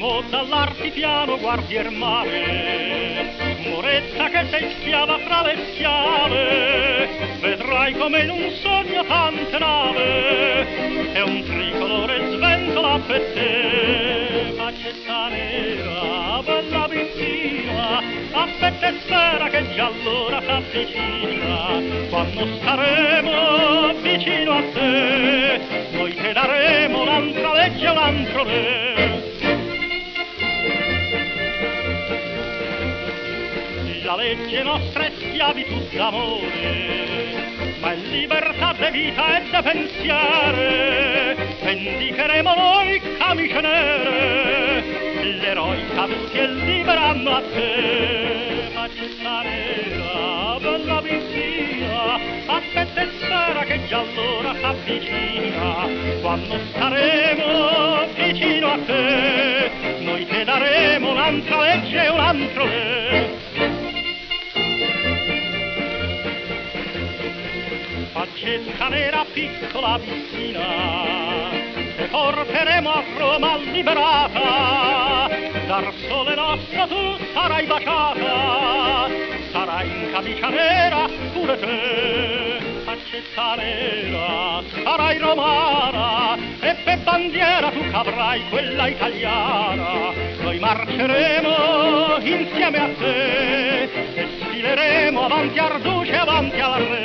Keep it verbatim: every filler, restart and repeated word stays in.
o dall'artipiano guardier mare, Moretta che sei schiava fra le schiave, vedrai come in un sogno tante nave, e un tricolore sventola per te. Faccetta nera, bella vicina, aspetta e spera che già allora s'avvicina, quando staremo vicino a te, noi te daremo un'altra legge e un altro re. La legge nostra è schiavitù d'amore, ma è libertà de vita e de pensiere, vendicheremo noi camicie nere, l'eroi caduti e liberanno a te. Faccetta nera, bella vicina, aspetta e spera che già allora s'avvicina, quando staremo vicino a te, noi te daremo un'altra legge e un altro re. Faccetta nera, piccola vicina, te porteremo a Roma liberata, dal sole nostro tu sarai baciata, sarai in camicia nera pure te. Faccetta nera, sarai romana, e per bandiera tu avrai quella italiana, noi marceremo insieme a te, e sfileremo avanti al duce, avanti al re.